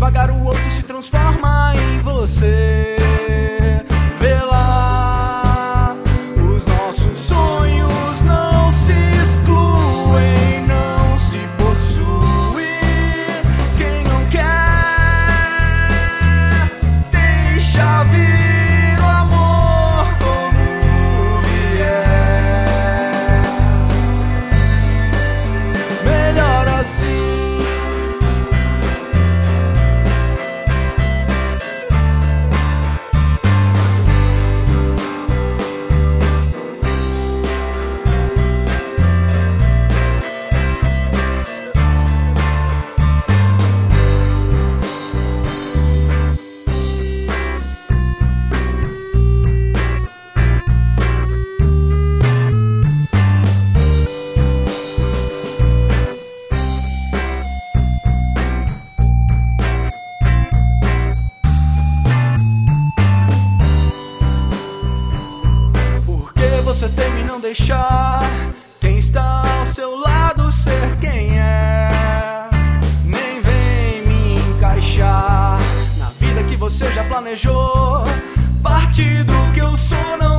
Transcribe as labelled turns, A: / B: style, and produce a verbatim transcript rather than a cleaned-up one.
A: devagar o outro se transforma em você. Vê lá, os nossos sonhos não se excluem, não se possuem. Quem não quer, deixa vir o amor como vier. Melhor assim. Você teme não deixar quem está ao seu lado ser quem é. Nem vem me encaixar na vida que você já planejou. Parte do que eu sou não